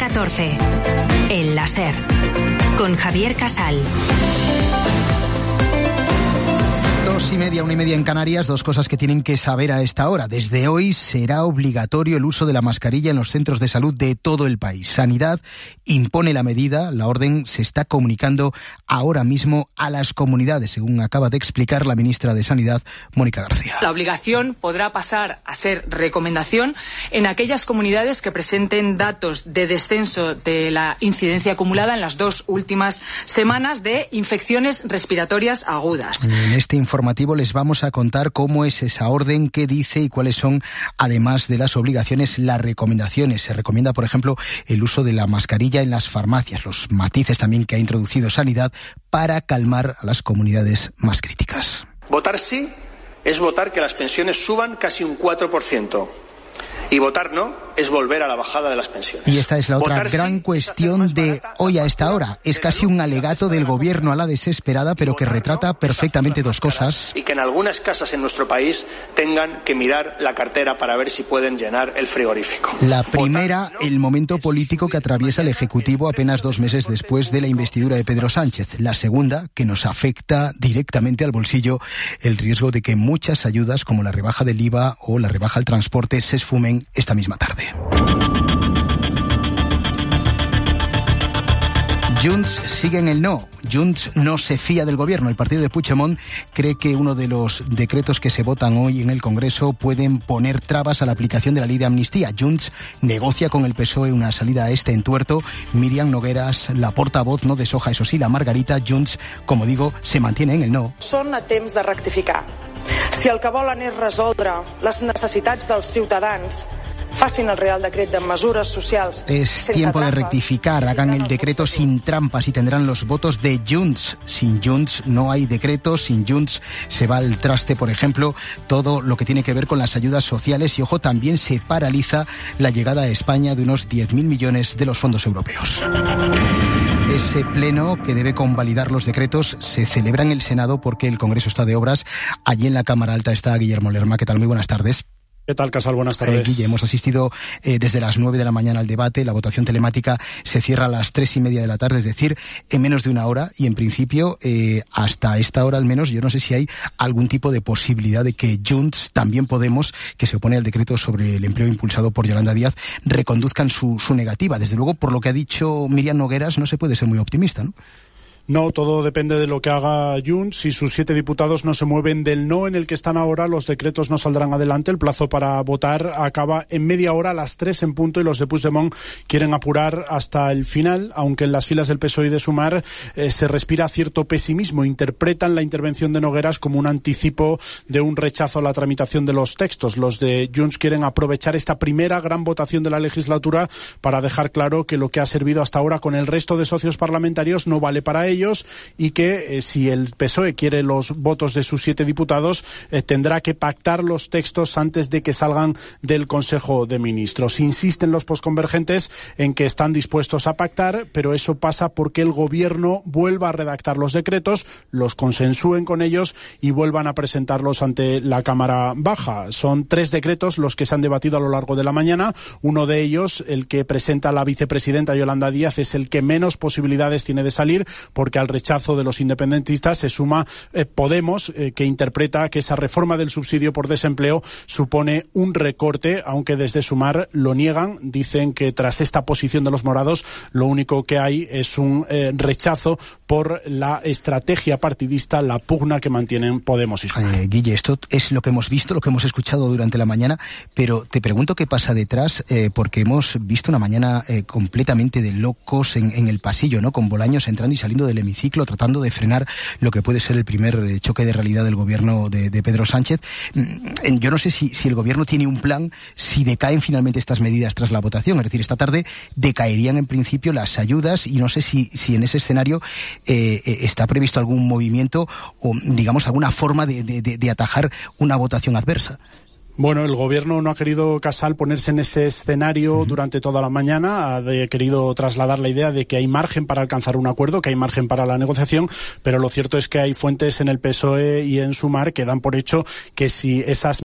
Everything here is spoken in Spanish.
14. El láser. Con Javier Casal. 2:30, 1:30 en Canarias, dos cosas que tienen que saber a esta hora. Desde hoy será obligatorio el uso de la mascarilla en los centros de salud de todo el país. Sanidad impone la medida, la orden se está comunicando ahora mismo a las comunidades, según acaba de explicar la ministra de Sanidad, Mónica García. La obligación podrá pasar a ser recomendación en aquellas comunidades que presenten datos de descenso de la incidencia acumulada en las 2 últimas semanas de infecciones respiratorias agudas. En este informativo les vamos a contar cómo es esa orden, qué dice y cuáles son, además de las obligaciones, las recomendaciones. Se recomienda, por ejemplo, el uso de la mascarilla en las farmacias, los matices también que ha introducido Sanidad para calmar a las comunidades más críticas. Votar sí es votar que las pensiones suban casi un 4%. Y votar no es volver a la bajada de las pensiones. Y esta es la otra gran cuestión de hoy a esta hora. Es casi un alegato del gobierno a la desesperada, pero que retrata perfectamente dos cosas. Y que en algunas casas en nuestro país tengan que mirar la cartera para ver si pueden llenar el frigorífico. La primera, el momento político que atraviesa el Ejecutivo apenas 2 meses después de la investidura de Pedro Sánchez. La segunda, que nos afecta directamente al bolsillo, el riesgo de que muchas ayudas, como la rebaja del IVA o la rebaja al transporte, se esfumen esta misma tarde. Junts sigue en el no. Junts no se fía del gobierno. El partido de Puigdemont cree que uno de los decretos que se votan hoy en el Congreso pueden poner trabas a la aplicación de la ley de amnistía. Junts negocia con el PSOE una salida a este entuerto. Míriam Nogueras, la portavoz, no deshoja, eso sí, la margarita. Junts, como digo, se mantiene en el no. Són a temps de rectificar. Si el que volen és resoldre les necessitats dels ciutadans, facin el Real Decret de mesures socials. Es tiempo de rectificar, hagan el decreto sin trampas y tendrán los votos de Junts. Sin Junts no hay decreto, sin Junts se va al traste, por ejemplo, todo lo que tiene que ver con las ayudas sociales y, ojo, también se paraliza la llegada a España de unos 10.000 millones de los fondos europeos. Ese pleno que debe convalidar los decretos se celebra en el Senado porque el Congreso está de obras. Allí en la Cámara Alta está Guillermo Lerma. ¿Qué tal? Muy buenas tardes. ¿Qué tal, Casal? Buenas tardes. Guille, hemos asistido desde las 9 de la mañana al debate. La votación telemática se cierra a las 3:30 de la tarde, es decir, en menos de una hora. Y en principio, hasta esta hora al menos, yo no sé si hay algún tipo de posibilidad de que Junts, también Podemos, que se opone al decreto sobre el empleo impulsado por Yolanda Díaz, reconduzcan su negativa. Desde luego, por lo que ha dicho Míriam Nogueras, no se puede ser muy optimista, ¿no? No, todo depende de lo que haga Junts. Si sus 7 diputados no se mueven del no en el que están ahora, los decretos no saldrán adelante. El plazo para votar acaba en media hora, a las 3 en punto, y los de Puigdemont quieren apurar hasta el final, aunque en las filas del PSOE y de Sumar se respira cierto pesimismo. Interpretan la intervención de Nogueras como un anticipo de un rechazo a la tramitación de los textos. Los de Junts quieren aprovechar esta primera gran votación de la legislatura para dejar claro que lo que ha servido hasta ahora con el resto de socios parlamentarios no vale para ellos, y que si el PSOE quiere los votos de sus 7 diputados, tendrá que pactar los textos antes de que salgan del Consejo de Ministros. Insisten los posconvergentes en que están dispuestos a pactar, pero eso pasa porque el gobierno vuelva a redactar los decretos, los consensúen con ellos y vuelvan a presentarlos ante la Cámara Baja. Son 3 decretos los que se han debatido a lo largo de la mañana. Uno de ellos, el que presenta la vicepresidenta Yolanda Díaz, es el que menos posibilidades tiene de salir, porque al rechazo de los independentistas se suma Podemos, que interpreta que esa reforma del subsidio por desempleo supone un recorte, aunque desde Sumar lo niegan. Dicen que tras esta posición de los morados, lo único que hay es un rechazo por la estrategia partidista, la pugna que mantienen Podemos y Sumar. Guille, esto es lo que hemos visto, lo que hemos escuchado durante la mañana, pero te pregunto qué pasa detrás, porque hemos visto una mañana completamente de locos en el pasillo, ¿no? Con Bolaños entrando y saliendo del hemiciclo, tratando de frenar lo que puede ser el primer choque de realidad del gobierno de Pedro Sánchez. Yo no sé si el gobierno tiene un plan, si decaen finalmente estas medidas tras la votación. Es decir, esta tarde decaerían en principio las ayudas, y no sé si en ese escenario está previsto algún movimiento o, digamos, alguna forma de atajar una votación adversa. Bueno, el gobierno no ha querido, Casal, ponerse en ese escenario durante toda la mañana. Ha querido trasladar la idea de que hay margen para alcanzar un acuerdo, que hay margen para la negociación, pero lo cierto es que hay fuentes en el PSOE y en Sumar que dan por hecho que si esas